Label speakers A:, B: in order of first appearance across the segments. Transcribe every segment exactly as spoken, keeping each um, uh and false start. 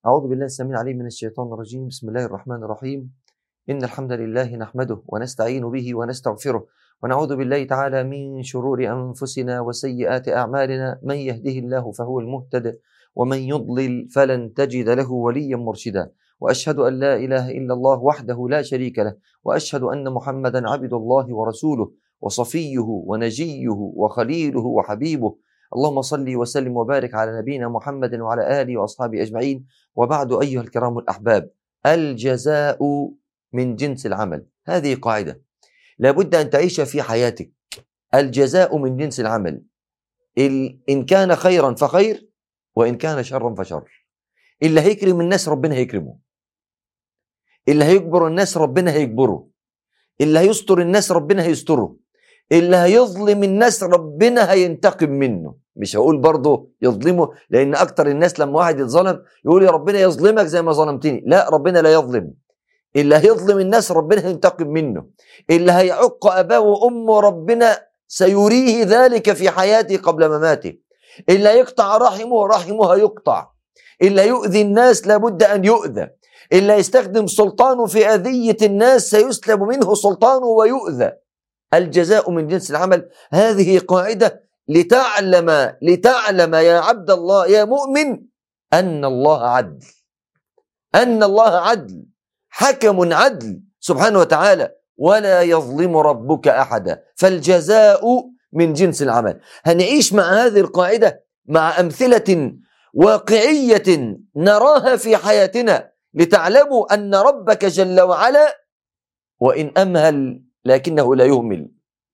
A: أعوذ بالله السميع العليم من الشيطان الرجيم. بسم الله الرحمن الرحيم. إن الحمد لله نحمده ونستعين به ونستغفره ونعوذ بالله تعالى من شرور أنفسنا وسيئات أعمالنا. من يهده الله فهو المهتد ومن يضلل فلن تجد له وليا مرشدا. وأشهد أن لا إله إلا الله وحده لا شريك له، وأشهد أن محمدا عبد الله ورسوله وصفيه ونجيه وخليله وحبيبه. اللهم صل وسلم وبارك على نبينا محمد وعلى آله وأصحابه أجمعين. وبعد أيها الكرام الأحباب، الجزاء من جنس العمل. هذه قاعدة لابد أن تعيش في حياتك. الجزاء من جنس العمل، إن كان خيرا فخير وإن كان شرا فشر. اللي هيكرم الناس ربنا هيكرمه، اللي هيجبر الناس ربنا هيجبره، اللي هيستر الناس ربنا هيستره، اللي هيظلم الناس ربنا هينتقم منه. مش هقول برضه يظلمه، لأن أكتر الناس لما واحد يتظلم يقول يا ربنا يظلمك زي ما ظلمتني. لا، ربنا لا يظلم. اللي هيظلم الناس ربنا هينتقم منه. اللي هيعق أباه وأمه ربنا سيريه ذلك في حياته قبل مماته. اللي هيقطع رحمه رحمه هيقطع. اللي هيؤذي الناس لابد أن يؤذى. اللي يستخدم سلطانه في أذية الناس سيسلب منه سلطانه ويؤذى. الجزاء من جنس العمل. هذه قاعدة لتعلم لتعلم يا عبد الله يا مؤمن أن الله عدل، أن الله عدل، حكم عدل سبحانه وتعالى، ولا يظلم ربك أحدا. فالجزاء من جنس العمل. هنعيش مع هذه القاعدة مع أمثلة واقعية نراها في حياتنا لتعلموا أن ربك جل وعلا وإن أمهل لكنه لا يهمل،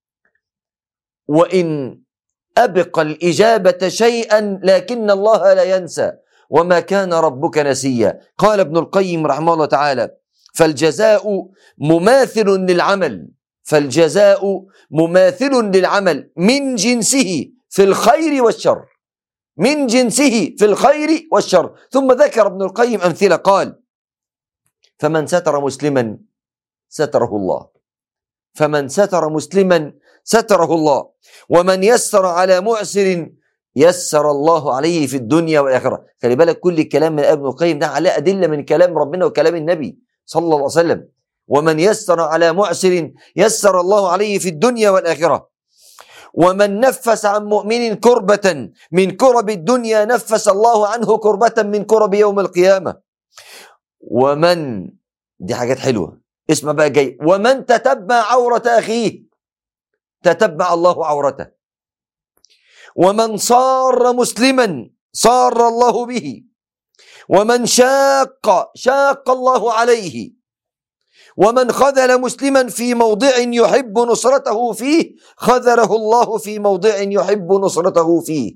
A: وإن أبقى الإجابة شيئا لكن الله لا ينسى، وما كان ربك نسيا. قال ابن القيم رحمه الله تعالى: فالجزاء مماثل للعمل، فالجزاء مماثل للعمل من جنسه في الخير والشر، من جنسه في الخير والشر. ثم ذكر ابن القيم أمثلة، قال: فمن ستر مسلما ستره الله، فمن ستر مسلما ستره الله، ومن يسر على معسر يسر الله عليه في الدنيا والآخرة. خلي بالك، كل الكلام من ابن القيم ده على أدلة من كلام ربنا وكلام النبي صلى الله عليه وسلم. ومن يسر على معسر يسر الله عليه في الدنيا والآخرة. ومن نفس عن مؤمن كربة من كرب الدنيا نفس الله عنه كربة من كرب يوم القيامة. ومن، دي حاجات حلوة، اسمع بقى جاي: ومن تتبع عورة أخيه تتبع الله عورته. ومن صار مسلما صار الله به. ومن شاق شاق الله عليه. ومن خذل مسلما في موضع يحب نصرته فيه خذله الله في موضع يحب نصرته فيه.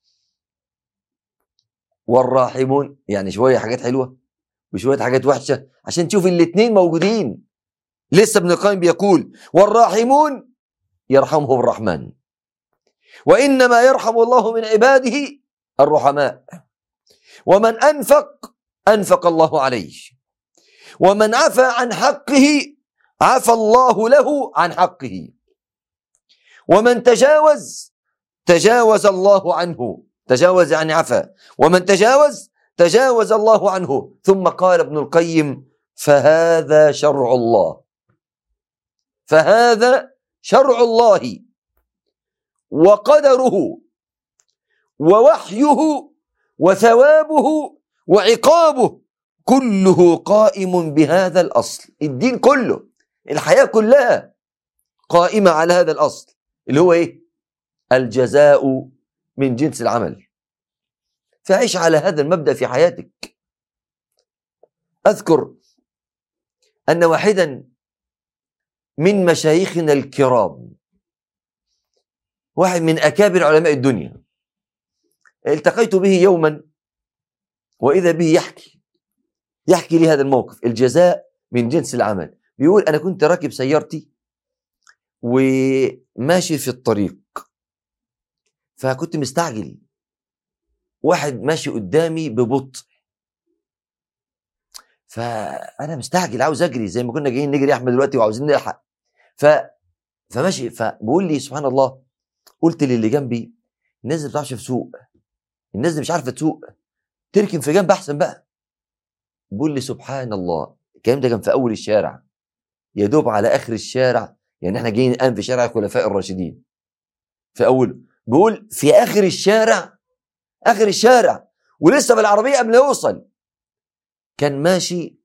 A: والراحمون، يعني شوية حاجات حلوة وشوية حاجات وحشة عشان تشوف الاثنين موجودين. لسه ابن القيم بيقول: والراحمون يرحمهم الرحمن، وإنما يرحم الله من عباده الرحماء. ومن أنفق أنفق الله عليه. ومن عفى عن حقه عفى الله له عن حقه. ومن تجاوز تجاوز الله عنه، تجاوز يعني عفى. ومن تجاوز تجاوز الله عنه. ثم قال ابن القيم: فهذا شرع الله، فهذا شرع الله وقدره ووحيه وثوابه وعقابه، كله قائم بهذا الأصل. الدين كله، الحياة كلها قائمة على هذا الأصل اللي هو إيه؟ الجزاء من جنس العمل. فعيش على هذا المبدأ في حياتك. أذكر أن واحدا من مشايخنا الكرام، واحد من أكابر علماء الدنيا، التقيت به يوما وإذا به يحكي يحكي لي هذا الموقف: الجزاء من جنس العمل. بيقول: أنا كنت راكب سيارتي وماشي في الطريق، فكنت مستعجل، واحد ماشي قدامي ببطء، فأنا مستعجل عاوز أجري زي ما كنا جايين نجري أحمد دلوقتي وعاوزين نلحق. ف... فماشي، فبقول لي سبحان الله، قلت للي جنبي: الناس اللي بتعرفش تسوق، الناس اللي مش عارفة تسوق تركن في جنب أحسن بقى، بقول لي سبحان الله، الكلام ده كان في أول الشارع، يا دوب على آخر الشارع، يعني احنا جايين الآن في شارع الخلفاء الراشدين في أول، بقول في آخر الشارع، آخر الشارع ولسه بالعربية قبل يوصل، كان ماشي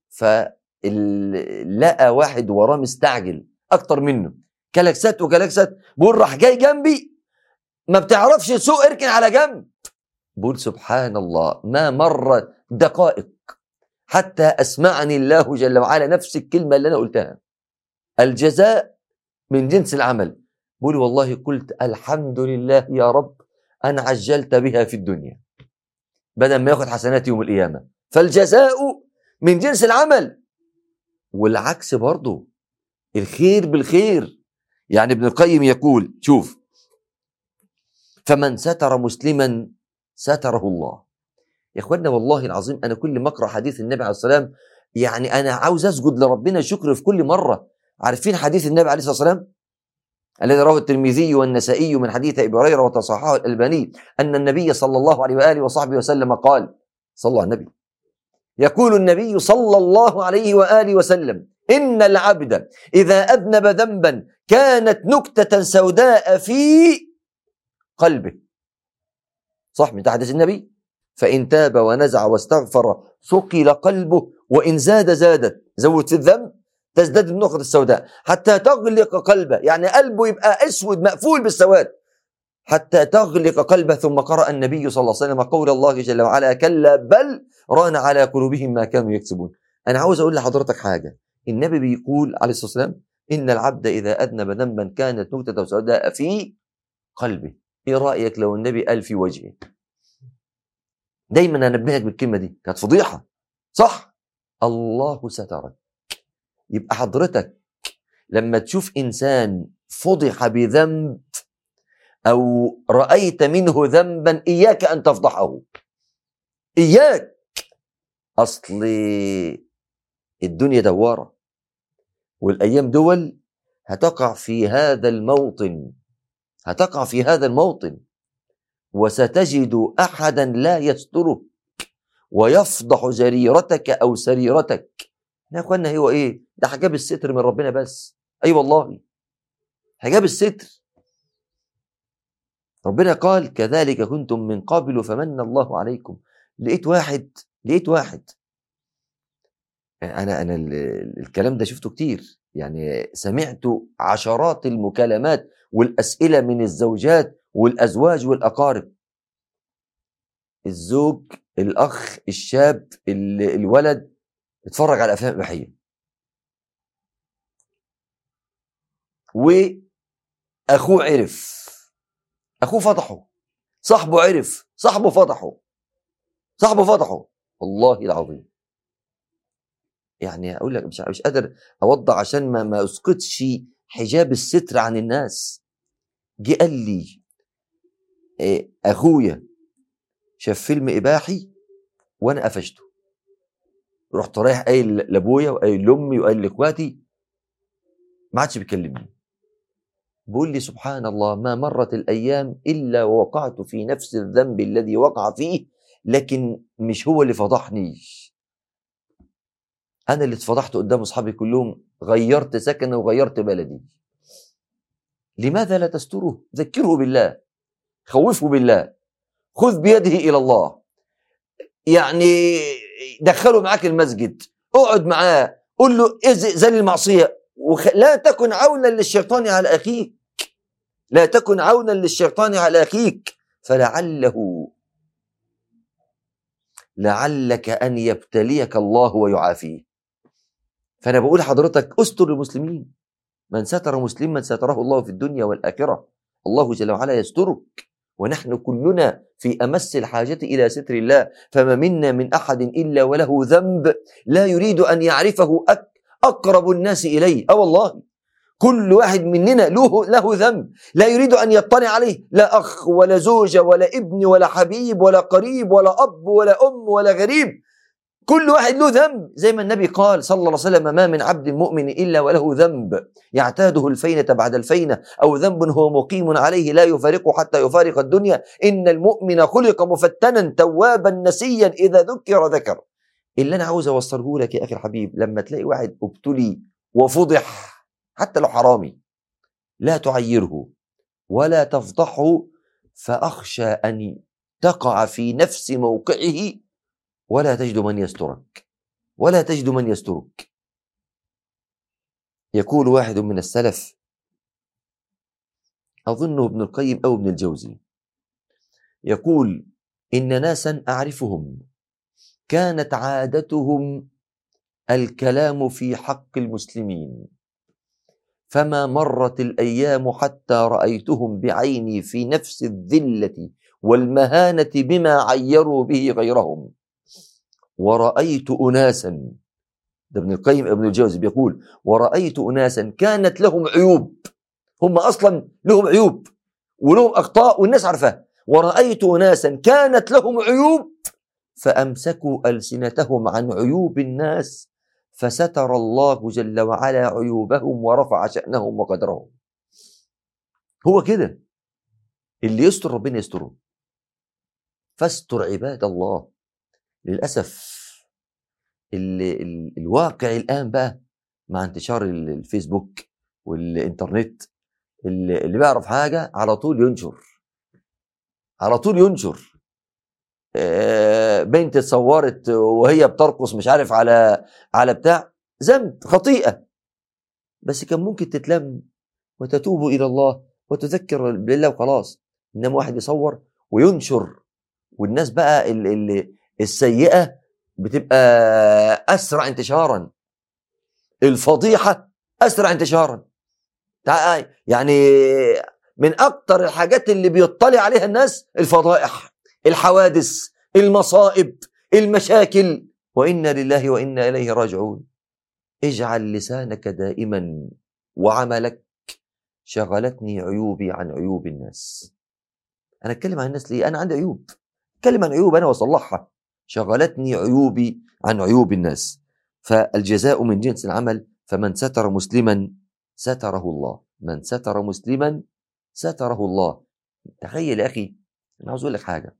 A: فلقى واحد وراه مستعجل أكتر منه، كلاكسات وكلاكسات، بقول راح جاي جنبي، ما بتعرفش تسوق اركن على جنب. بقول سبحان الله، ما مر دقائق حتى أسمعني الله جل وعلا نفس الكلمة اللي أنا قلتها، الجزاء من جنس العمل. بقول والله قلت الحمد لله يا رب أن عجلت بها في الدنيا بدل ما ياخد حسنات يوم القيامة، فالجزاء من جنس العمل. والعكس برضو، الخير بالخير. يعني ابن القيم يقول شوف، فمن ستر مسلما ستره الله. يا اخوانا والله العظيم انا كل ما اقرا حديث النبي عليه الصلاه والسلام يعني انا عاوز اسجد لربنا شكر في كل مره. عارفين حديث النبي عليه الصلاه والسلام الذي رواه الترمذي والنسائي من حديث ابي هريره وتصححه الالباني ان النبي صلى الله عليه واله وصحبه وسلم قال، صلى على النبي، يقول النبي صلى الله عليه واله وسلم: ان العبد اذا اذنب ذنبا كانت نكته سوداء في قلبه، صح من حديث النبي، فإن تاب ونزع واستغفر ثقل قلبه، وإن زاد زادت، زود في الذنب تزداد النقطة السوداء حتى تغلق قلبه، يعني قلبه يبقى أسود مقفول بالسواد حتى تغلق قلبه. ثم قرأ النبي صلى الله عليه وسلم قول الله جل وعلا: كلا بل ران على قلوبهم ما كانوا يكسبون. أنا عاوز أقول لحضرتك حاجة، النبي بيقول عليه الصلاة والسلام: إن العبد إذا أذنب ذنبا كانت نكتة سوداء في قلبه. إيه رأيك لو النبي قال في وجهه؟ دايما انبهك بالكلمه دي، كانت فضيحه صح؟ الله سترك. يبقى حضرتك لما تشوف انسان فضح بذنب او رايت منه ذنبا اياك ان تفضحه، اياك. اصل الدنيا دواره والايام دول، هتقع في هذا الموطن، هتقع في هذا الموطن وستجد أحدا لا يسترك ويفضح جريرتك أو سريرتك. يا أخوانا هو إيه؟ ده حجاب الستر من ربنا بس. أي أيوة والله حجاب الستر. ربنا قال: كذلك كنتم من قبل فمن الله عليكم. لقيت واحد لقيت واحد أنا أنا الكلام ده شفته كتير، يعني سمعت عشرات المكالمات والأسئلة من الزوجات والأزواج والأقارب. الزوج، الأخ، الشاب، الولد اتفرج على أفلام إباحية، وأخوه عرف، أخوه فضحه، صاحبه عرف، صاحبه فضحه، صاحبه فضحه، والله العظيم. يعني أقول لك مش مش قادر أوضح عشان ما ما أسقطش حجاب الستر عن الناس. جه قال لي إيه، أخويا شاف فيلم إباحي وأنا قفشته، رحت رايح قايل لأبويا وقايل لأمي وقايل لإخواتي، ما عادش بيكلمني. بيقول لي سبحان الله، ما مرت الأيام إلا ووقعت في نفس الذنب الذي وقع فيه، لكن مش هو اللي فضحني، أنا اللي اتفضحت قدام أصحابي كلهم، غيرت سكنه وغيرت بلدي. لماذا لا تستره؟ ذكره بالله، خوفه بالله، خذ بيده إلى الله، يعني دخله معاك المسجد، اقعد معاه، قل له ازل المعصية، وخ... لا تكن عونا للشيطان على أخيك، لا تكن عونا للشيطان على أخيك، فلعله لعلك أن يبتليك الله ويعافيه. فأنا بقول حضرتك استر المسلمين، من ستر مسلما ستره الله في الدنيا والآخرة. الله جل وعلا يسترك، ونحن كلنا في أمس الحاجة إلى ستر الله. فما منا من أحد إلا وله ذنب لا يريد أن يعرفه أقرب الناس إليه. أو والله كل واحد مننا له له ذنب لا يريد أن يطلع عليه، لا أخ ولا زوجة ولا ابن ولا حبيب ولا قريب ولا أب ولا أم ولا غريب، كل واحد له ذنب. زي ما النبي قال صلى الله عليه وسلم: ما من عبد مؤمن إلا وله ذنب يعتاده الفينة بعد الفينة، أو ذنب هو مقيم عليه لا يفارقه حتى يفارق الدنيا. إن المؤمن خلق مفتنا توابا نسيا إذا ذكر ذكر. اللي أنا عاوز أوصله لك يا أخي الحبيب، لما تلاقي واحد ابتلي وفضح حتى لو حرامي، لا تعيره ولا تفضحه، فأخشى أن تقع في نفس موقعه ولا تجد من يسترك ولا تجد من يسترك. يقول واحد من السلف، أظنه ابن القيم أو ابن الجوزي، يقول: إن ناسا أعرفهم كانت عادتهم الكلام في حق المسلمين، فما مرت الأيام حتى رأيتهم بعيني في نفس الذلة والمهانة بما عيروا به غيرهم. ورأيت أناسا، ده ابن القيم ابن الجوزي بيقول: ورأيت أناسا كانت لهم عيوب، هم أصلا لهم عيوب ولهم أخطاء والناس عارفاها. ورأيت أناسا كانت لهم عيوب فأمسكوا ألسنتهم عن عيوب الناس، فستر الله جل وعلا عيوبهم ورفع شأنهم وقدرهم. هو كده، اللي يستر ربنا يستره. فاستر عباد الله. للأسف ال ال الواقع الآن بقى مع انتشار الفيسبوك والإنترنت، اللي, اللي بيعرف حاجة على طول ينشر على طول ينشر آه بنت اتصورت وهي بترقص مش عارف على على بتاع، ذنب، خطيئة، بس كان ممكن تتلم وتتوب إلى الله وتذكر بالله وخلاص. إنما واحد يصور وينشر، والناس بقى ال ال السيئة بتبقى أسرع انتشارا، الفضيحة أسرع انتشارا. يعني من أكتر الحاجات اللي بيطلع عليها الناس الفضائح، الحوادث، المصائب، المشاكل. وإنا لله وإنا إليه راجعون. اجعل لسانك دائما وعملك شغلتني عيوبي عن عيوب الناس. أنا أتكلم عن الناس ليه؟ أنا عندي عيوب، أتكلم عن عيوب أنا وأصلحها. شغلتني عيوبي عن عيوب الناس. فالجزاء من جنس العمل، فمن ستر مسلما ستره الله، من ستر مسلما ستره الله. تخيل يا أخي، أنا عاوز أقول لك حاجة.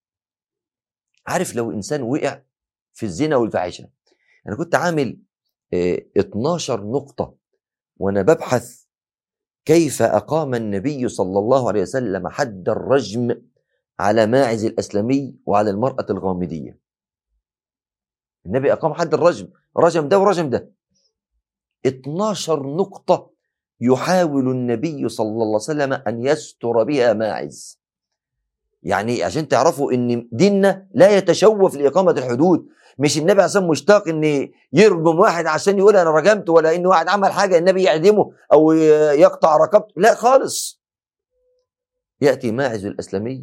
A: عارف لو إنسان وقع في الزنا والفاحشة، أنا كنت عامل اه اتناشر نقطة وأنا ببحث كيف أقام النبي صلى الله عليه وسلم حد الرجم على ماعز الأسلمي وعلى المرأة الغامدية. النبي أقام حد الرجم، رجم ده ورجم ده. اتناشر نقطة يحاول النبي صلى الله عليه وسلم أن يستر بها ماعز. يعني عشان تعرفوا أن ديننا لا يتشوف لإقامة الحدود. مش النبي عشان مشتاق أن يرجم واحد عشان يقول أنا رجمت، ولا أن واحد عمل حاجة النبي يعدمه أو يقطع رقبته، لا خالص. يأتي ماعز الأسلمي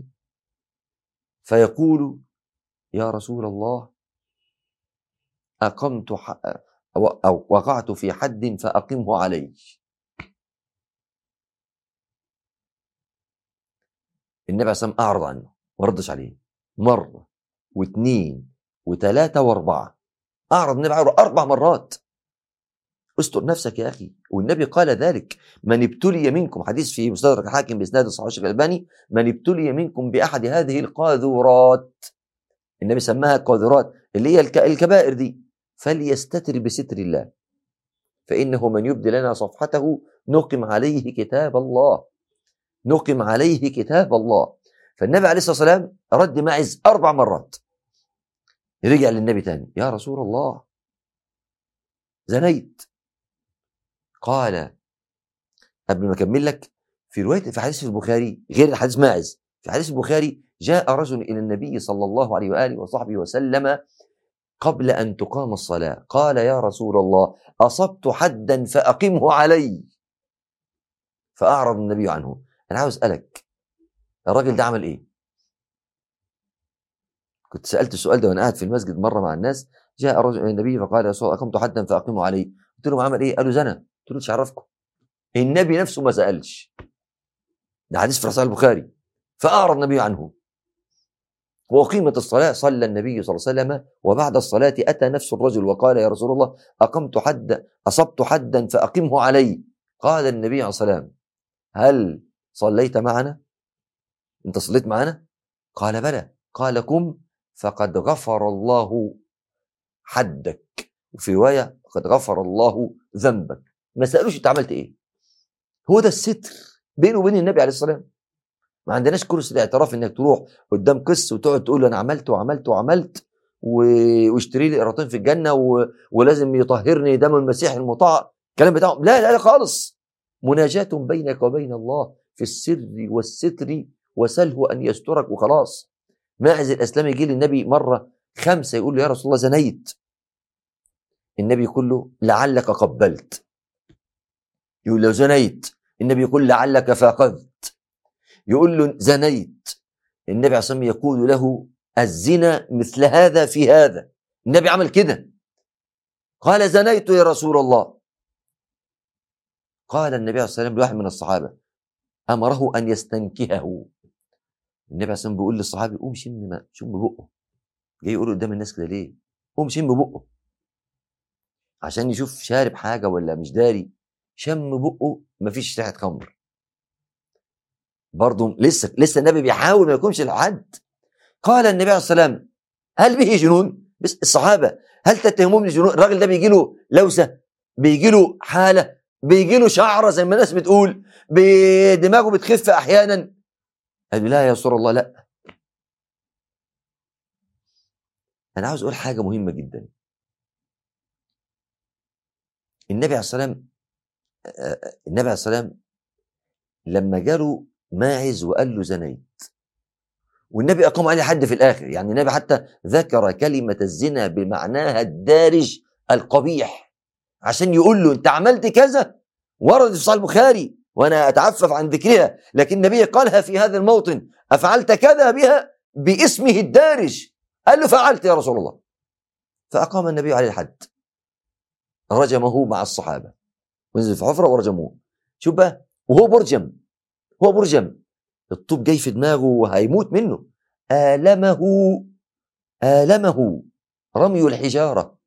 A: فيقول: يا رسول الله، أقمت ح... أو وقعت في حد فأقمه علي. النبي عليه الصلاة والسلام أعرض عنه وردش عليه مرة واثنين وثلاثة وأربعة. أعرض النبي عنه أربع مرات. استر نفسك يا أخي. والنبي قال ذلك: من ابتلي منكم، حديث في مستدرك الحاكم بإسناد صحيح الشيخ الألباني، من ابتلي منكم بأحد هذه القاذورات، النبي سماها قاذورات اللي هي الكبائر دي، فليستتر بستر الله، فإنه من يبدي لنا صفحته نقم عليه كتاب الله، نقم عليه كتاب الله. فالنبي عليه الصلاة والسلام رد ماعز أربع مرات. رجع للنبي تاني: يا رسول الله، زنيت. قال قبل ما أكمل لك، في رواية في حديث البخاري غير الحديث ماعز، في حديث البخاري جاء رجل إلى النبي صلى الله عليه وآله وصحبه وسلم قبل أن تقام الصلاة، قال: يا رسول الله، أصبت حدا فأقمه علي. فأعرض النبي عنه. أنا عاوز أسألك، الراجل ده عمل إيه؟ كنت سألت السؤال ده وأنا قاعد في المسجد مرة مع الناس. جاء رجل إلى النبي فقال: يا رسول الله، أقمت حدا فأقمه علي. قلت لهم: عمل إيه؟ قالوا: زنا. قلت له: مش عرفكم. النبي نفسه ما سألش. ده حديث في صحيح البخاري. فأعرض النبي عنه. وأقيمت الصلاة، صلى النبي صلى الله عليه وسلم، وبعد الصلاة أتى نفس الرجل وقال: يا رسول الله، أقمت حدا أصبت حدا فأقمه علي. قال النبي عليه الصلاة والسلام: هل صليت معنا؟ أنت صليت معنا؟ قال: بلى. قال: قم فقد غفر الله حدك، وفي رواية قد غفر الله ذنبك. ما سألوش انت عملت ايه. هو ده الستر بينه وبين النبي عليه الصلاة والسلام. ما عندناش كرسي الاعتراف انك تروح قدام قس وتقعد تقول له انا عملت وعملت وعملت واشتري لي قراطين في الجنة و... ولازم يطهرني دم المسيح المطاع، الكلام بتاعهم. لا لا لا خالص. مناجاة بينك وبين الله في السر والستر، وسله ان يسترك وخلاص. ماعز الاسلامي يجي للنبي مرة خمسة يقول له يا رسول الله زنيت. النبي يقول له لعلك قبلت. يقول له زنيت. النبي يقول لعلك فاقدت. يقول له زنيت. النبي عليه الصلاة والسلام يقول له الزنا مثل هذا في هذا. النبي عمل كده. قال زنيت يا رسول الله. قال النبي عليه الصلاة والسلام لواحد من الصحابة أمره أن يستنكهه. النبي عليه الصلاة والسلام بيقول للصحابي قوم شم شم بقه. جاي يقول قدام الناس كده ليه؟ قوم شم بقه عشان يشوف شارب حاجة ولا مش داري. شم بقه مفيش ريحة خمر. برضه لسه لسه النبي بيحاول ما يكونش لحد. قال النبي عليه الصلاة والسلام هل به جنون؟ بس الصحابة هل تتهمون بالجنون؟ الراجل ده بيجي له لوسة، بيجي له حالة، بيجي له شعرة زي ما الناس بتقول، بدماغه بتخف أحيانا. قال لا يا رسول الله لا. أنا عاوز أقول حاجة مهمة جدا. النبي عليه الصلاة والسلام النبي عليه الصلاة والسلام لما جاله ماعز وقال له زنيت، والنبي أقام عليه حد في الآخر. يعني النبي حتى ذكر كلمة الزنا بمعناها الدارج القبيح عشان يقول له أنت عملت كذا. ورد في صحيح البخاري وأنا أتعفف عن ذكرها، لكن النبي قالها في هذا الموطن أفعلت كذا بها باسمه الدارج. قال له فعلت يا رسول الله. فأقام النبي عليه الحد، رجمه مع الصحابة ونزل في حفرة ورجموه. شوف بقى وهو برجم، هو برجم الطوب جاي في دماغه وهيموت منه. آلمه آلمه رمي الحجارة،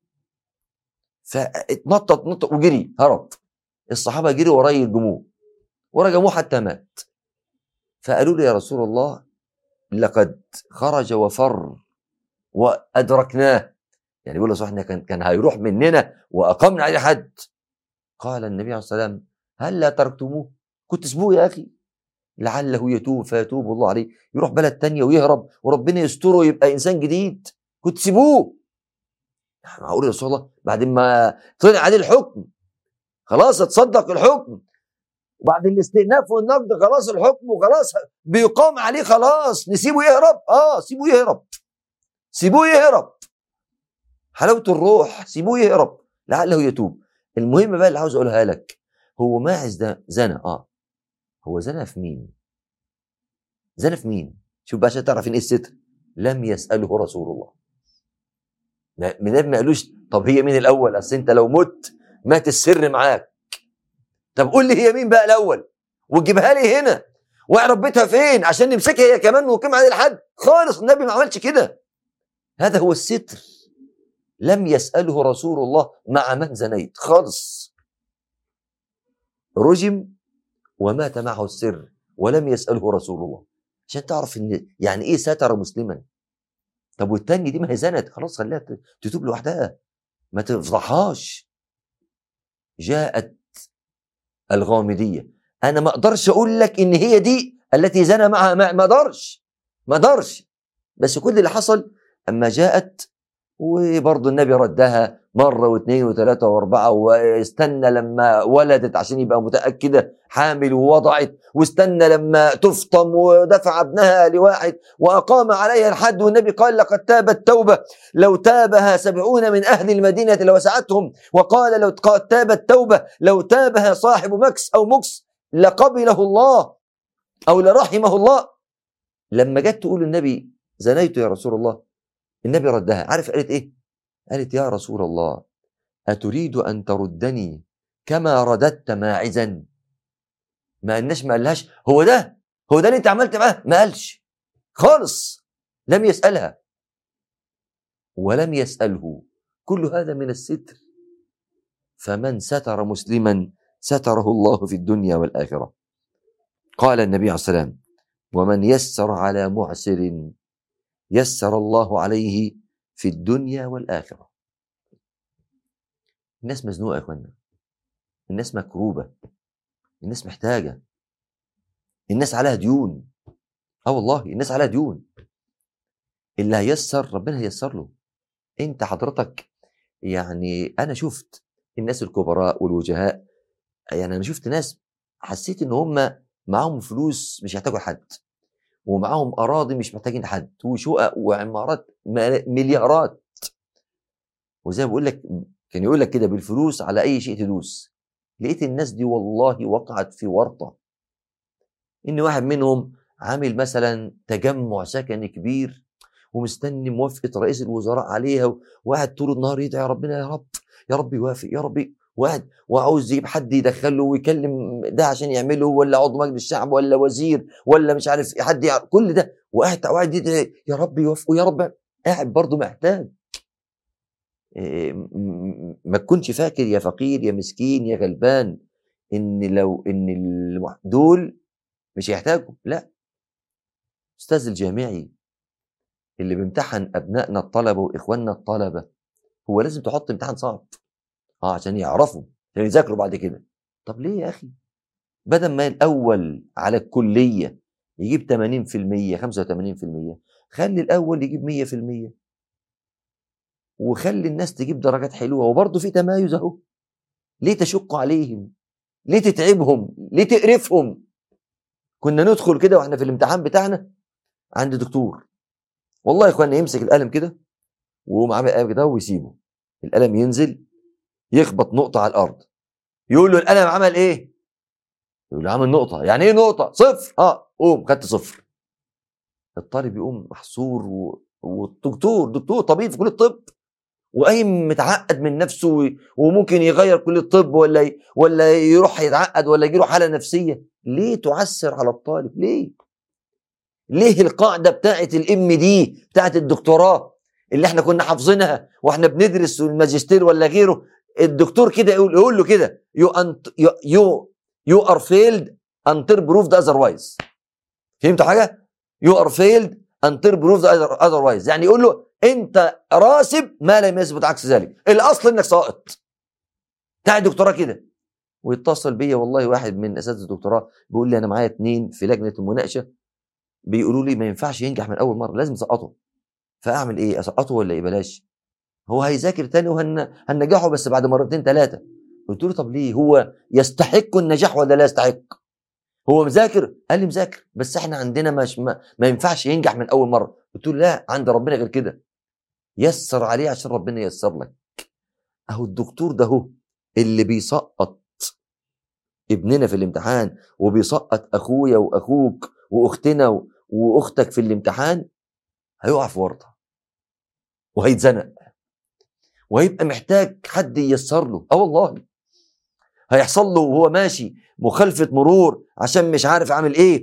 A: فاتنطط نطط وجري هرب. الصحابة جري وراه يرجموه ورجموه حتى مات. فقالوا له يا رسول الله لقد خرج وفر وأدركناه. يعني بيقول له صح كان كان هيروح مننا وأقمنا عليه حد. قال النبي عليه الصلاة والسلام هل لا تركتموه؟ كنت تسيبوه يا أخي لعله يتوب فيتوب الله عليه، يروح بلد تانية ويهرب وربنا يستره يبقى إنسان جديد. كنت تسيبوه. معقول يا رسول الله بعد ما طلع عليه الحكم خلاص اتصدق الحكم، وبعد الاستئناف والنقد خلاص الحكم وخلاص بيقام عليه خلاص نسيبه يهرب؟ اه سيبوه يهرب، سيبوه يهرب. حلاوة الروح سيبوه يهرب لعله يتوب. المهم بقى اللي عاوز اقولها لك، هو ماعز ده زنى. اه هو زنى في مين؟ زنى في مين؟ شوف بقى عشان تعرف ان ايه الستر. لم يسأله رسول الله. من ما قالوش طب هي مين الاول؟ اصل انت لو مت مات السر معاك. طب قول لي هي مين بقى الاول وتجيبها لي هنا واعرف بيتها فين عشان نمسكها هي كمان ونقيم عليه الحد. خالص النبي ما عملش كده. هذا هو الستر. لم يسأله رسول الله مع من زنيت خالص. رجم ومات معه السر ولم يسأله رسول الله عشان تعرف ان يعني ايه ستر مسلما. طب والتاني دي ما هي زنت خلاص خليها تتوب لوحدها ما تفضحهاش. جاءت الغامدية. انا ما اقدرش اقول لك ان هي دي التي زنى معها، ما اقدرش ما اقدرش بس كل اللي حصل اما جاءت وبرضه النبي ردها مرة واثنين وثلاثة واربعة، واستنى لما ولدت عشان يبقى متأكدة حامل ووضعت، واستنى لما تفطم ودفع ابنها لواحد وأقام عليها الحد. والنبي قال لقد تابت توبة لو تابها سبعون من أهل المدينة لوسعتهم، وقال لو قد تابت توبة لو تابها صاحب مكس أو مكس لقبله الله أو لرحمه الله. لما جت تقول النبي زنيت يا رسول الله، النبي ردها. عارف قالت ايه؟ قالت يا رسول الله أتريد أن تردني كما رددت ماعزا؟ ما قالناش ما قالهاش هو ده هو ده اللي انت عملت معاه، ما قالش خالص. لم يسألها ولم يسأله. كل هذا من الستر. فمن ستر مسلما ستره الله في الدنيا والآخرة. قال النبي عليه الصلاة والسلام ومن يسر على معسر يسر الله عليه في الدنيا والآخرة. الناس مزنوقه يا اخوانا، الناس مكروبه، الناس محتاجه، الناس عليها ديون. اه والله الناس عليها ديون. اللي هيسر ربنا هيسر له. انت حضرتك يعني انا شفت الناس الكبراء والوجهاء، يعني انا شفت ناس حسيت ان هم معاهم فلوس مش يحتاجوا حد، ومعاهم اراضي مش محتاجين حد، وشقق وعمارات مليارات. وزي ما بقول لك كان يقول لك كده بالفلوس على اي شيء تدوس. لقيت الناس دي والله وقعت في ورطه، ان واحد منهم عامل مثلا تجمع سكني كبير ومستني موافقه رئيس الوزراء عليها، وقاعد طول النهار يدعي ربنا يا رب يا رب يوافق يا رب، وقاعد وعاوز يجيب حد يدخله ويكلم ده عشان يعمله، ولا عضو مجلس الشعب ولا وزير ولا مش عارف حد يعرف كل ده، وقاعد قاعد يدعي يا رب يوافقه يا رب. قاعد برضه محتاج. ما تكونش فاكر يا فقير يا مسكين يا غلبان ان لو ان دول مش يحتاجوا. لا، استاذ الجامعي اللي بيمتحن ابنائنا الطلبه واخواننا الطلبه هو لازم تحط امتحان صعب اه عشان يعرفوا، عشان يذاكروا بعد كده. طب ليه يا اخي؟ بدل ما الاول على الكليه يجيب ثمانين في المية خمسة وثمانين في المية، خلي الاول يجيب مية في المية، وخلي الناس تجيب درجات حلوه، وبرضه في تمايز اهو. ليه تشق عليهم؟ ليه تتعبهم؟ ليه تقرفهم؟ كنا ندخل كده واحنا في الامتحان بتاعنا عند دكتور، والله يا اخوانا يمسك القلم كده ويقوم عامل قلم كده ويسيبه، القلم ينزل يخبط نقطه على الارض، يقول له القلم عمل ايه؟ يقول له عمل نقطه. يعني ايه نقطه؟ صفر. اه قوم خدت صفر. الطالب يقوم محصور و... والدكتور دكتور طبيب في كليه الطب وقايم متعقد من نفسه، وممكن يغير كليه الطب ولا ي... ولا يروح يتعقد ولا يجيله حاله نفسيه. ليه تعسر على الطالب؟ ليه؟ ليه القاعده بتاعت الام دي بتاعت الدكتوراه اللي احنا كنا حافظينها واحنا بندرس الماجستير ولا غيره، الدكتور كده يقول يقول له كده يو انت يو يو ار فيلد انتر بروفد اذروايز. فهمتوا حاجه؟ يو ار فيلد انتر بروفد اذروايز، يعني يقول له انت راسب ما لم يثبت عكس ذلك، الاصل انك ساقط. بتاع الدكتوراه كده. ويتصل بيا والله واحد من اساتذه الدكتوراه بيقول لي انا معايا اتنين في لجنه المناقشه بيقولوا لي ما ينفعش ينجح من اول مره، لازم اسقطه. فاعمل ايه؟ اسقطه ولا ايه؟ بلاش، هو هيذاكر تاني وهننجحه بس بعد مرتين ثلاثه. قلت له طب ليه؟ هو يستحق النجاح ولا لا يستحق؟ هو مذاكر؟ قال لي مذاكر بس احنا عندنا مش ما, ما ينفعش ينجح من اول مره. قلت له لا، عند ربنا غير كده، يسر عليه عشان ربنا ييسر لك. اهو الدكتور ده هو اللي بيسقط ابننا في الامتحان وبيسقط اخويا واخوك واختنا واختك في الامتحان، هيقع في ورطه وهيتزنق وهيبقى محتاج حد ييسر له. اه والله هيحصل له وهو ماشي مخالفه مرور عشان مش عارف عامل ايه،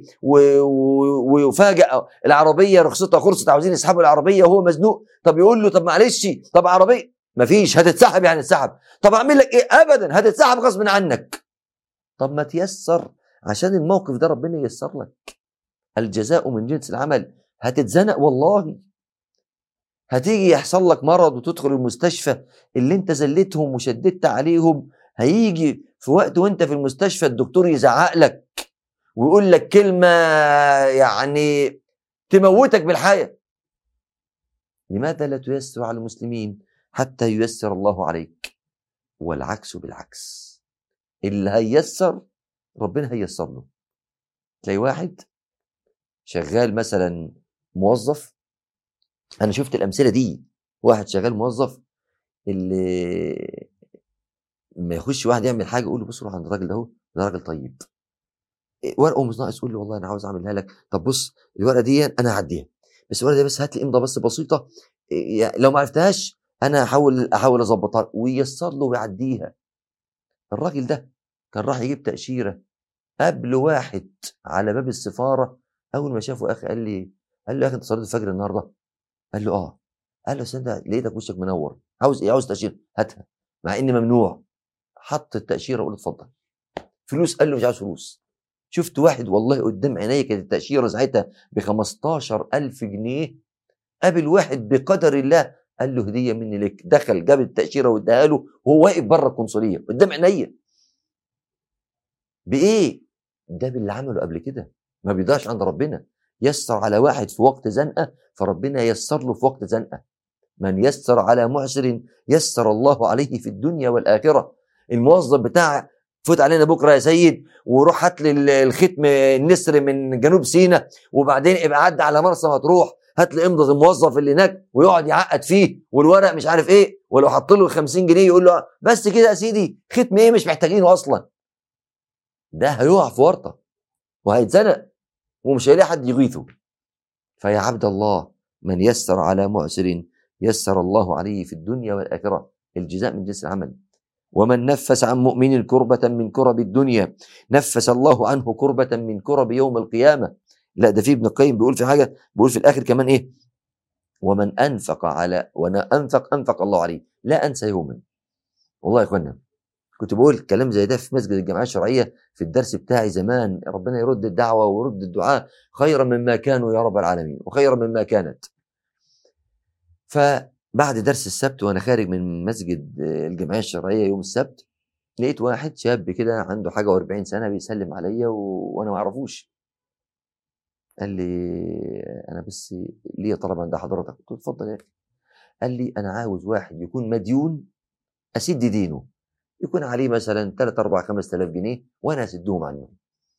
A: ويفاجئ العربيه رخصتها خلصت عاوزين يسحبوا العربيه وهو مزنوق. طب يقول له طب معلش، طب عربيه مفيش، هتتسحب يعني تتسحب. طب اعمل لك ايه؟ ابدا، هتتسحب غصب عنك. طب ما تيسر عشان الموقف ده ربنا ييسر لك. الجزاء من جنس العمل. هتتزنق والله، هتيجي يحصل لك مرض وتدخل المستشفى، اللي انت زلتهم وشددت عليهم هيجي في وقت وانت في المستشفى الدكتور يزعق لك ويقول لك كلمة يعني تموتك بالحياة. لماذا لا تيسر على المسلمين حتى ييسر الله عليك؟ والعكس بالعكس، اللي هيسر ربنا هيسر له. تلاقي واحد شغال مثلا موظف، انا شفت الامثله دي، واحد شغال موظف اللي ما يخش واحد يعمل حاجه يقول له بص روح عند الراجل ده اهو، ده راجل طيب، ورقه مش ناقص يقول له والله انا عاوز اعملها لك، طب بص الورقه دي انا هعديها بس الورقه دي بس هات لي امضه بس بسيطه، لو ما عرفتهاش انا هحاول احاول اظبطها، وييسر له ويعديها. الراجل ده كان راح يجيب تاشيره قبل واحد على باب السفاره، اول ما شافه اخي قال لي قال له يا اخي انت صليت الفجر النهارده؟ قال له اه. قال له استنى لقيتك وشك منور، عاوز ايه؟ عاوز تاشيره؟ هاتها، مع ان ممنوع. حط التاشيره وقول اتفضل. فلوس؟ قال له مش عاوز فلوس. شفت واحد والله قدام عينيا كانت التاشيره ساعتها ب خمستاشر ألف جنيه، قابل واحد بقدر الله قال له هديه مني لك. دخل جاب التاشيره واداها له وهو واقف بره القنصليه قدام عينيا. بايه؟ ده باللي عمله قبل كده. ما بيضيعش عند ربنا. يسر على واحد في وقت زنقه فربنا يسر له في وقت زنقه. من يسر على معسر يسر الله عليه في الدنيا والاخره. الموظف بتاع فوت علينا بكره يا سيد وروح هات لي الختم النسر من جنوب سيناء وبعدين ابقى عدى على مرسى مطروح هات لي امضه الموظف اللي هناك ويقعد يعقد فيه والورق مش عارف ايه ولو حط له خمسين جنيه يقول له بس كده يا سيدي ختم ايه مش محتاجينه اصلا. ده هيقع في ورطه وهيتزنق ومش هيلاقي حد يغيثه. فيا عبد الله من يسر على معسر يسر الله عليه في الدنيا والاخره. الجزاء من جنس العمل. ومن نفس عن مؤمن كربة من كرب الدنيا نفس الله عنه كربة من كرب يوم القيامة. لا ده في ابن القيم بيقول في حاجة بيقول في الآخر كمان إيه؟ ومن أنفق على وانا أنفق أنفق الله عليه. لا أنسى يوما. والله يا إخوانا كنت بقول كلام زي ده في مسجد الجمعية الشرعية في الدرس بتاعي زمان. ربنا يرد الدعوة ويرد الدعاء خيرا مما كانوا يا رب العالمين وخيرا مما كانت. ف بعد درس السبت وانا خارج من مسجد الجمعيه الشرعيه يوم السبت لقيت واحد شاب كده عنده حاجه واربعين سنه بيسلم عليا و... وانا ما اعرفوش. قال لي انا بس ليا طلب عند حضرتك. قلت له اتفضل يا اخي. قال لي انا عاوز واحد يكون مديون اسد دينه يكون عليه مثلا ثلاثة أربعة خمسة آلاف جنيه وانا اسدهم عنه.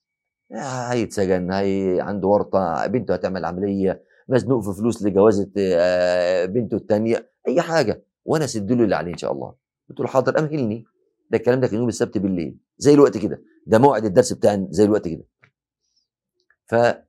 A: هيتسجن هي عنده ورطه بنته هتعمل عمليه مزنوق في فلوس لجوازة بنته الثانية أي حاجة وأنا أسد له اللي عليه إن شاء الله. قلت له حاضر أمهلني. ده الكلام ده كان يوم السبت بالليل زي الوقت كده. ده موعد الدرس بتاعي زي الوقت كده. فقلت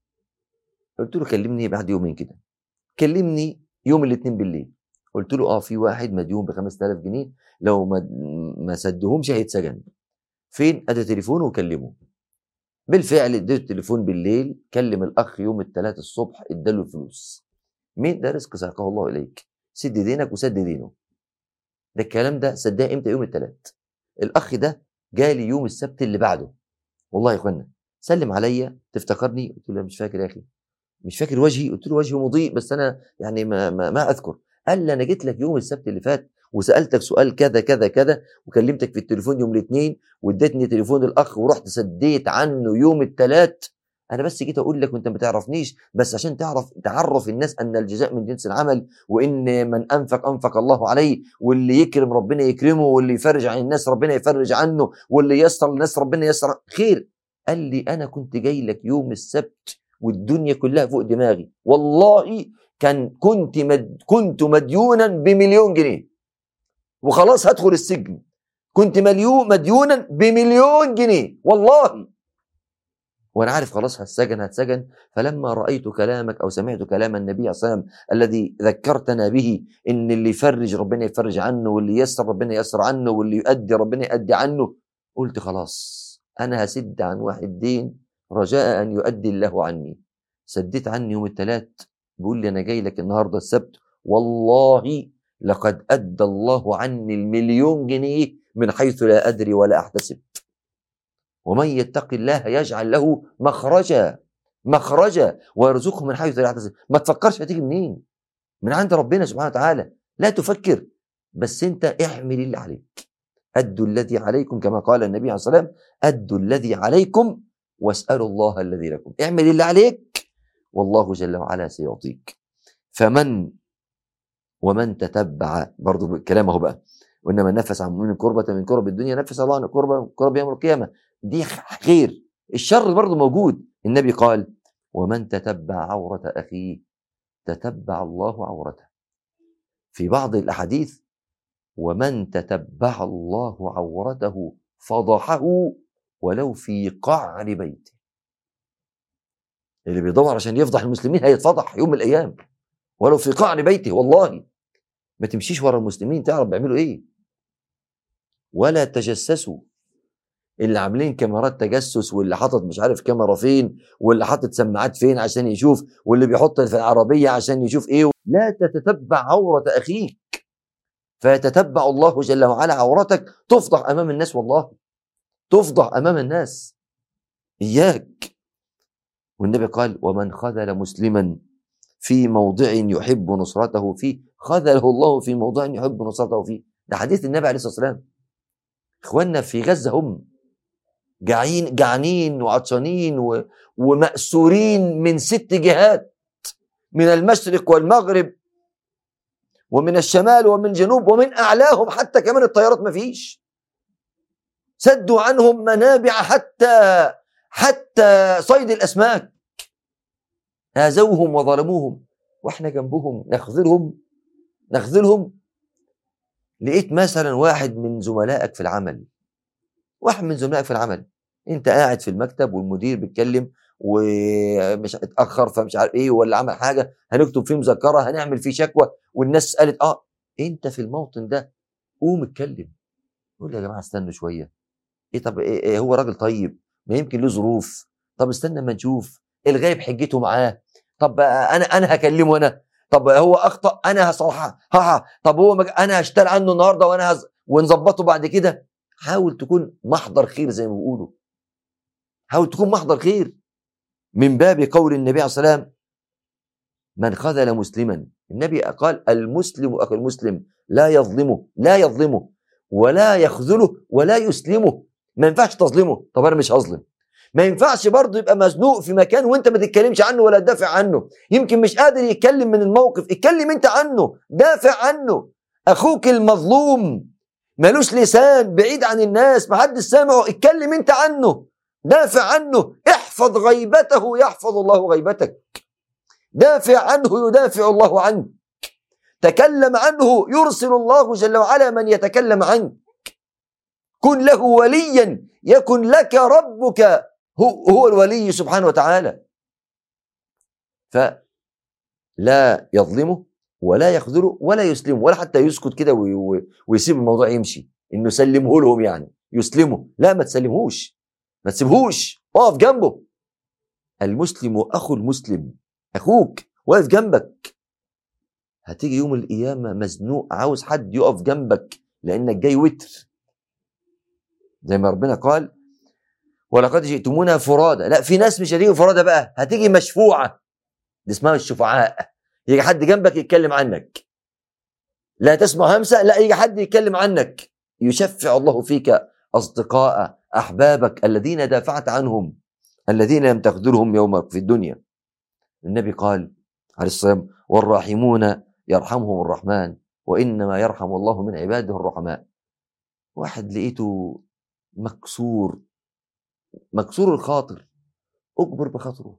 A: له كلمني بعد يومين كده. كلمني يوم الاثنين بالليل. قلت له اه في واحد مديون ب خمسة آلاف جنيه لو ما ما سدهمش هيتسجن. فين؟ ادي تليفونه وكلمه. بالفعل اديته التليفون بالليل. كلم الاخ يوم الثلاث الصبح اداله الفلوس. مين ده؟ رزق ساقه الله اليك. سد دينك وسد دينه. ده الكلام ده سدها امتى؟ يوم الثلاث. الاخ ده جالي يوم السبت اللي بعده. والله يا اخوانا سلم عليا تفتكرني؟ قلت له مش فاكر يا اخي. مش فاكر وجهي؟ قلت له وجهي مضيء بس انا يعني ما, ما, ما اذكر. قال لي انا جيت لك يوم السبت اللي فات وسالتك سؤال كذا كذا كذا وكلمتك في التليفون يوم الاثنين واديتني تليفون الاخ ورحت سديت عنه يوم الثلاث. انا بس جيت اقول لك وانت ما تعرفنيش بس عشان تعرف تعرف الناس ان الجزاء من جنس العمل وان من انفق انفق الله عليه واللي يكرم ربنا يكرمه واللي يفرج عن الناس ربنا يفرج عنه واللي ييسر للناس ربنا ييسر خير. قال لي انا كنت جاي لك يوم السبت والدنيا كلها فوق دماغي والله كان كنت مد كنت مديونا بمليون جنيه وخلاص هدخل السجن. كنت مليون مديونا بمليون جنيه والله وانا عارف خلاص هتسجن هتسجن. فلما رايت كلامك او سمعت كلام النبي عليه الصلاه والسلام الذي ذكرتنا به ان اللي يفرج ربنا يفرج عنه واللي ييسر ربنا ييسر عنه واللي يؤدي ربنا يؤدي عنه قلت خلاص انا هسد عن واحد دين رجاء ان يؤدي الله عني. سديت عني يوم الثلاث. بيقول لي انا جاي لك النهارده السبت والله لقد ادى الله عني المليون جنيه من حيث لا ادري ولا احتسب. ومن يتق الله يجعل له مخرجا مخرجا ويرزقه من حيث لا يحتسب. ما تفكرش هتيجي منين. من عند ربنا سبحانه وتعالى. لا تفكر بس انت اعمل اللي عليك. ادوا الذي عليكم كما قال النبي عليه الصلاه والسلام ادوا الذي عليكم واسالوا الله الذي لكم. اعمل اللي عليك والله جل وعلا سيعطيك. فمن ومن تتبع برضو كلامه بقى وانما نفس عن مؤمن كربة من كرب الدنيا نفس الله عن كربة كرب يوم القيامة. دي خير. الشر برضو موجود. النبي قال ومن تتبع عورة أخيه تتبع الله عورته. في بعض الأحاديث ومن تتبع الله عورته فضحه ولو في قعر بيته. اللي بيدور عشان يفضح المسلمين هيتفضح يوم من الأيام ولو في قعر بيته. والله ما تمشيش ورا المسلمين تعرف بيعملوا ايه. ولا تجسسوا. اللي عاملين كاميرات تجسس واللي حاطط مش عارف كاميرا فين واللي حاطط سماعات فين عشان يشوف واللي بيحط في العربية عشان يشوف ايه. لا تتتبع عورة أخيك فيتتبع الله جل وعلا عورتك. تفضح أمام الناس والله تفضح أمام الناس. إياك. والنبي قال ومن خذل مسلما في موضع يحب نصرته فيه خذله الله في موضع يحب نصرته فيه. ده حديث النبي عليه الصلاة والسلام. إخواننا في غزة هم جعين جعانين وعطشانين و... ومأسورين من ست جهات، من المشرق والمغرب ومن الشمال ومن جنوب ومن أعلاهم، حتى كمان الطيارات ما فيش. سدوا عنهم منابع حتى حتى صيد الأسماك. آذوهم وظلموهم واحنا جنبهم نخذلهم نخذلهم. لقيت مثلا واحد من زملائك في العمل واحد من زملائك في العمل انت قاعد في المكتب والمدير بيتكلم ومش اتاخر فمش عارف ايه، ولا عمل حاجه هنكتب فيه مذكره هنعمل فيه شكوى، والناس قالت اه انت في الموطن ده قوم اتكلم. قول يا جماعه استنوا شويه. ايه طب إيه, ايه هو راجل طيب ما يمكن له ظروف. طب استنى اما نشوف الغايب حجته معاه. طب انا انا هكلمه انا. طب هو اخطا انا هصلحها. ها طب هو مج... انا هشتغل عنه النهارده وانا هز... ونظبطه بعد كده. حاول تكون محضر خير زي ما بيقولوا. حاول تكون محضر خير من باب قول النبي عليه الصلاه والسلام من خذل مسلما. النبي قال المسلم اخو المسلم لا يظلمه لا يظلمه ولا يخذله ولا يسلمه. ما ينفعش تظلمه. طب انا مش هظلم. ما ينفعش برضه يبقى مزنوق في مكان وانت ما تتكلمش عنه ولا تدافع عنه. يمكن مش قادر يتكلم من الموقف، اتكلم انت عنه، دافع عنه. اخوك المظلوم ملوش لسان، بعيد عن الناس، ما حدش سامعه، اتكلم انت عنه، دافع عنه. احفظ غيبته يحفظ الله غيبتك. دافع عنه يدافع الله عنك. تكلم عنه يرسل الله جل وعلا من يتكلم عنك. كن له وليا يكن لك ربك هو, هو الولي سبحانه وتعالى. فلا يظلمه ولا يخذله ولا يسلمه ولا حتى يسكت كده ويسيب الموضوع يمشي انه سلمه لهم يعني يسلمه. لا ما تسلمهوش، ما تسيبهوش، اقف جنبه. المسلم اخو المسلم، اخوك واقف جنبك. هتيجي يوم القيامة مزنوق عاوز حد يقف جنبك لانك جاي وتر زي ما ربنا قال ولقد جئتمونا فرادى. لا في ناس مش هتيجي فرادى بقى، هتيجي مشفوعة. دي اسمها الشفعاء. يجي حد جنبك يتكلم عنك، لا تسمع همسة، لا يجي حد يتكلم عنك. يشفع الله فيك أصدقاء أحبابك الذين دافعت عنهم، الذين لم تخذلهم يومك في الدنيا. النبي قال عليه الصلاة والسلام والراحمون يرحمهم الرحمن وإنما يرحم الله من عباده الرحماء. واحد لقيته مكسور مكسور الخاطر، اجبر بخاطره.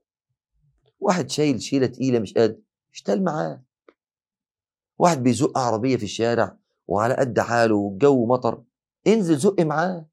A: واحد شايل شيله تقيله مش قادر، اشتغل معاه. واحد بيزق عربيه في الشارع وعلى قد حاله والجو مطر، انزل زق معاه.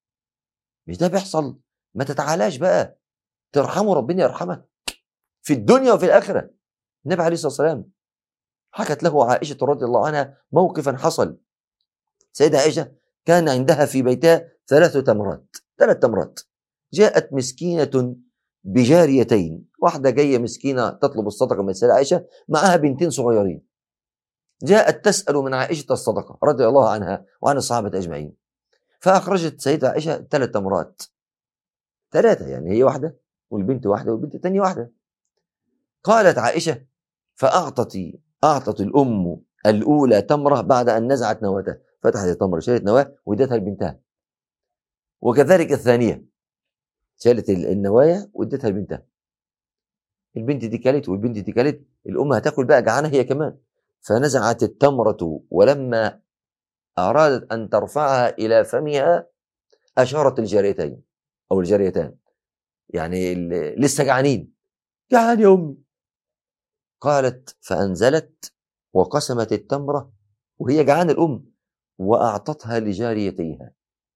A: مش ده بيحصل؟ ما تتعالاش بقى، ترحمه ربنا يرحمك في الدنيا وفي الاخره. النبي عليه الصلاه والسلام حكت له عائشه رضي الله عنها موقفا حصل. سيدة عائشه كان عندها في بيتها ثلاث تمرات ثلاث تمرات. جاءت مسكينة بجاريتين، واحدة جاية مسكينة تطلب الصدقة من السيدة عائشة معها بنتين صغيرين. جاءت تسأل من عائشة الصدقة رضي الله عنها وعن الصحابة أجمعين. فأخرجت سيدة عائشة ثلاث تمرات، ثلاثة يعني هي واحدة والبنت واحدة والبنت الثانية واحدة. قالت عائشة فأعطت أعطت الأم الأولى تمرة بعد أن نزعت نواتها، فتحت التمرة شالت نواة وادتها لبنتها، وكذلك الثانية شالت النوايا وادتها لبنتها. البنت دي كلت والبنت دي كلت، الأم هتاكل بقى جعانة هي كمان. فنزعت التمرة ولما أرادت أن ترفعها إلى فمها أشارت الجاريتين أو الجاريتان يعني لسه جعانين، جعان يا أمي. قالت فأنزلت وقسمت التمرة وهي جعانة الأم وأعطتها لجاريتيها.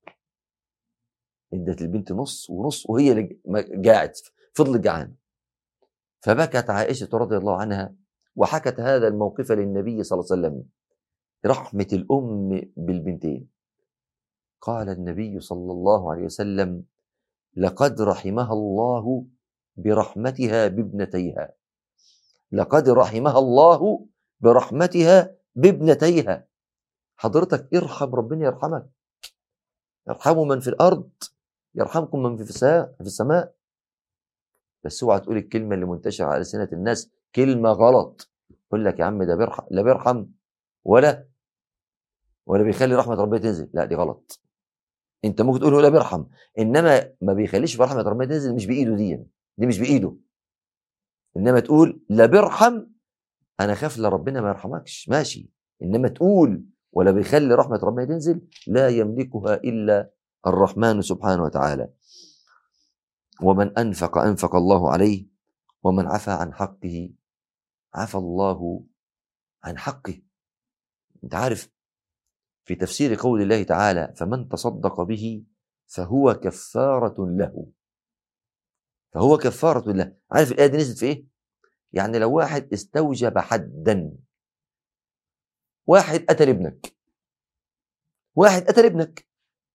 A: ادت البنت نص ونص وهي جاعت فضلت جعانة. فبكت عائشة رضي الله عنها وحكت هذا الموقف للنبي صلى الله عليه وسلم، رحمة الأم بالبنتين. قال النبي صلى الله عليه وسلم لقد رحمها الله برحمتها بابنتيها، لقد رحمها الله برحمتها بابنتيها. حضرتك ارحم ربنا يرحمك. يرحموا من في الأرض يرحمكم من في السماء. بس اوعى تقول الكلمة اللي منتشرة على ألسنة الناس كلمة غلط، يقول لك يا عم ده بيرحم، لا بيرحم ولا ولا بيخلي رحمة ربنا تنزل. لا دي غلط. انت ممكن تقول هو لا بيرحم، انما ما بيخليش رحمة ربنا تنزل، مش بايده دي دي مش بايده. انما تقول لا بيرحم، انا خاف لربنا ما يرحمكش، ماشي. انما تقول ولا بيخلي رحمة ربنا تنزل، لا يملكها الا الرحمن سبحانه وتعالى. ومن انفق انفق الله عليه، ومن عفى عن حقه عفى الله عن حقه. انت عارف في تفسير قول الله تعالى فمن تصدق به فهو كفارة له، فهو كفارة له. عارف الآية دي نزلت في إيه؟ يعني لو واحد استوجب حدا، واحد قتل ابنك، واحد قتل ابنك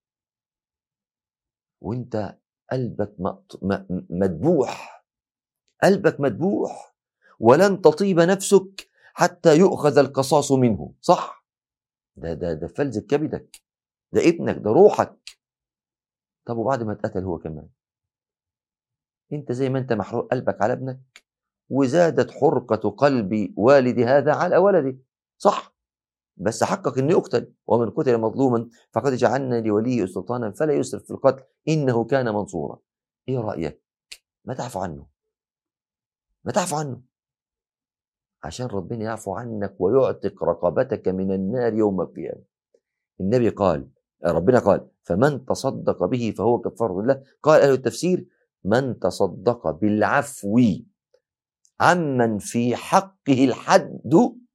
A: وانت قلبك مدبوح، قلبك مدبوح، ولن تطيب نفسك حتى يؤخذ القصاص منه، صح؟ ده ده ده فلذ كبدك، ده ابنك، ده روحك. طب وبعد ما اتقتل هو كمان، انت زي ما انت محروق قلبك على ابنك، وزادت حرقة قلب والد هذا على ولده، صح؟ بس حقق انه يقتل. ومن قتل مظلوما فقد جعلنا لوليه سلطانا فلا يسرف في القتل انه كان منصورا. ايه رأيك؟ ما تعفو عنه، ما تعفو عنه، عشان ربنا يعفو عنك ويعتق رقبتك من النار يوم القيامة. النبي قال، ربنا قال فمن تصدق به فهو كفارة له. قال أهل التفسير من تصدق بالعفو عمن في حقه الحد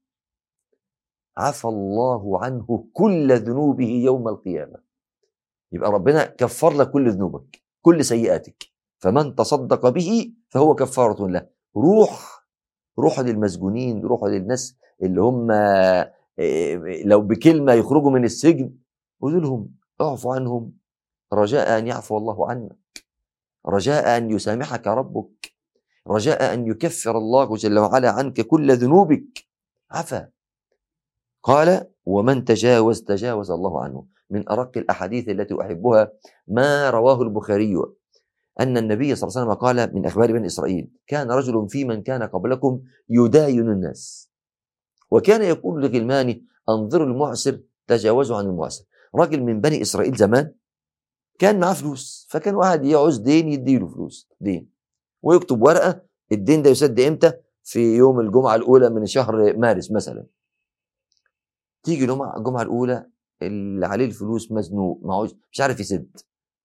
A: عفى الله عنه كل ذنوبه يوم القيامة. يبقى ربنا كفر لك كل ذنوبك، كل سيئاتك. فمن تصدق به فهو كفارة له. روح روح للمسجونين، روح للناس اللي هم لو بكلمة يخرجوا من السجن، قولوا لهم اعفوا عنهم رجاء أن يعفو الله عنك، رجاء أن يسامحك ربك، رجاء أن يكفر الله جل وعلا عنك كل ذنوبك. عفا. قال ومن تجاوز تجاوز الله عنه. من أرق الأحاديث التي أحبها ما رواه البخاري أن النبي صلى الله عليه وسلم قال من أخبار بني إسرائيل كان رجل في من كان قبلكم يداين الناس، وكان يقول لغلمانه انظروا المعسر تجاوزوا عن المعسر. راجل من بني إسرائيل زمان كان معاه فلوس، فكان واحد يعوز دين يديله فلوس دين، ويكتب ورقة الدين ده يسد إمتى؟ في يوم الجمعة الأولى من شهر مارس مثلا. تيجي له الجمعة الأولى اللي عليه الفلوس مزنوق، معوش، مش عارف يسد،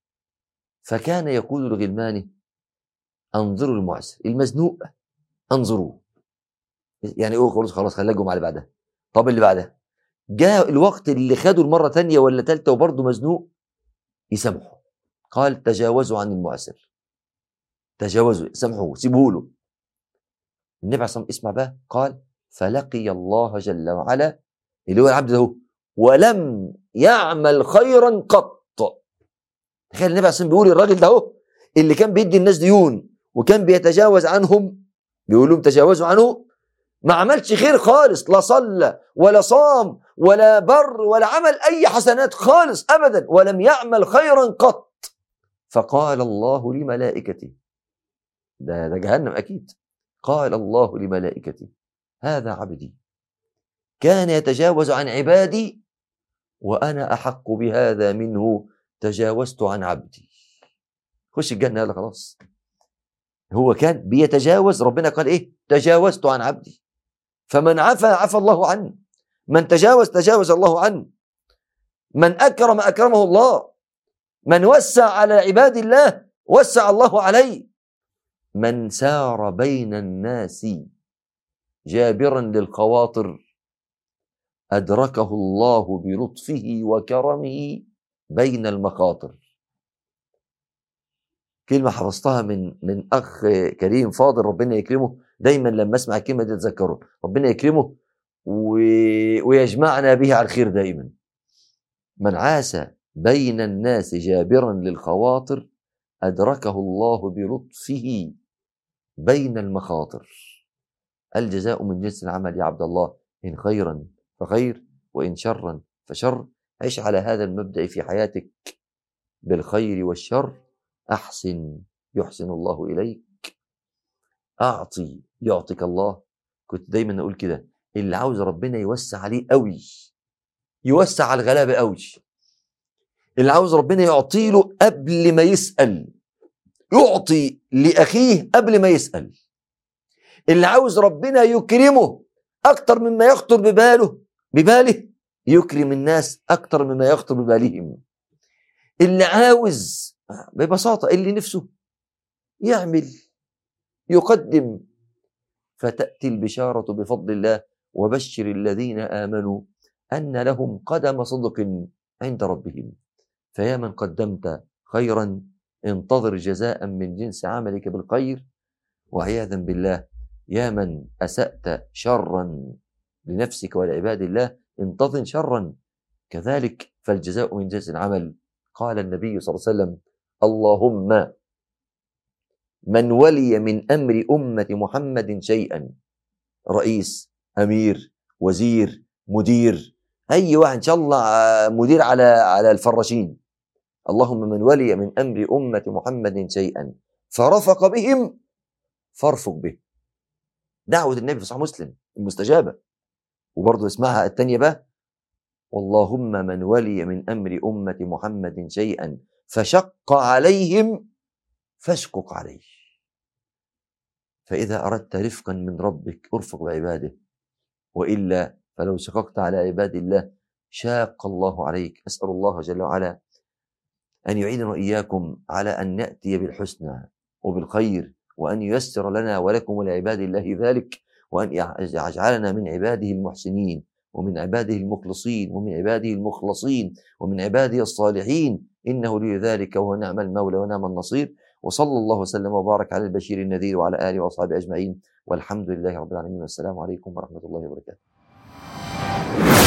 A: فكان يقول لغلمانه انظروا المعسر، المزنوق انظروه. يعني ايه؟ خلاص خلاص خليها الجمعة اللي بعدها. طب اللي بعدها جاء الوقت اللي خدوا المرة تانية ولا تالتة وبرضه مزنوق، يسامحوا. قال تجاوزوا عن المعسر، تجاوزوا، سامحوه، سيبوه له. النبي عليه الصلاة والسلام اسمع بقى، قال فلقي الله جل وعلا اللي هو العبد ده ولم يعمل خيرا قط. تخيل النبي عليه الصلاة والسلام بيقول الراجل ده هو اللي كان بيدي الناس ديون وكان بيتجاوز عنهم، بيقول لهم تجاوزوا عنه، ما عملش خير خالص، لا صلى ولا صام ولا بر ولا عمل أي حسنات خالص أبدا، ولم يعمل خيرا قط. فقال الله لملائكته، ده, ده جهنم أكيد، قال الله لملائكته هذا عبدي كان يتجاوز عن عبادي وأنا أحق بهذا منه، تجاوزت عن عبدي. خش الجنة يلا خلاص. هو كان بيتجاوز، ربنا قال إيه؟ تجاوزت عن عبدي. فمن عفا عفى الله عنه، من تجاوز تجاوز الله عنه، من أكرم أكرمه الله، من وسع على عباد الله وسع الله عليه، من سار بين الناس جابرا للخواطر أدركه الله بلطفه وكرمه بين المخاطر. كلمة حفظتها من من أخ كريم فاضل ربنا يكرمه، دايما لما أسمع الكلمة دي أتذكره، ربنا يكرمه ويجمعنا به على الخير دائما. من عاش بين الناس جابرا للخواطر أدركه الله بلطفه بين المخاطر. الجزاء من جنس العمل يا عبد الله، إن خيرا فخير وإن شرا فشر. عيش على هذا المبدأ في حياتك، بالخير والشر أحسن يحسن الله إليك، أعطي يعطيك الله، كنت دايما أقول كده، اللي عاوز ربنا يوسع عليه قوي يوسع على الغلابة قوي. اللي عاوز ربنا يعطي له قبل ما يسأل يعطي لأخيه قبل ما يسأل. اللي عاوز ربنا يكرمه أكتر مما يخطر بباله بباله يكرم الناس أكتر مما يخطر ببالهم. اللي عاوز ببساطة اللي نفسه يعمل يقدم، فتأتي البشارة بفضل الله وبشر الذين آمنوا أن لهم قدم صدق عند ربهم. فيا من قدمت خيرا انتظر جزاء من جنس عملك بالخير، وعياذا بالله يا من أسأت شرا لنفسك ولعباد الله انتظر شرا كذلك، فالجزاء من جنس العمل. قال النبي صلى الله عليه وسلم: اللهم من ولي من أمر أمة محمد شيئا، رئيس، أمير، وزير، مدير، أي واحد إن شاء الله مدير على على الفراشين، اللهم من ولي من أمر أمة محمد شيئا فرفق بهم فارفق به. دعوة النبي في صحيح مسلم المستجابة. وبرضه اسمعها التانية بقى: واللهم من ولي من أمر أمة محمد شيئا فشق عليهم فاشقق عليه. فإذا أردت رفقا من ربك ارفق بعباده، وإلا فلو شققت على عباد الله شاق الله عليك. أسأل الله جل وعلا أن يعيننا وإياكم على أن نأتي بالحسنى وبالخير، وأن ييسر لنا ولكم ولعباد الله ذلك، وأن يجعلنا من عباده المحسنين ومن عباده المخلصين ومن عباده المخلصين ومن عباده الصالحين، إنه لي ذلك وهو نعم المولى ونعم النصير. وصلى الله وسلم وبارك على البشير النذير وعلى آله وأصحابه أجمعين، والحمد لله رب العالمين، والسلام عليكم ورحمة الله وبركاته.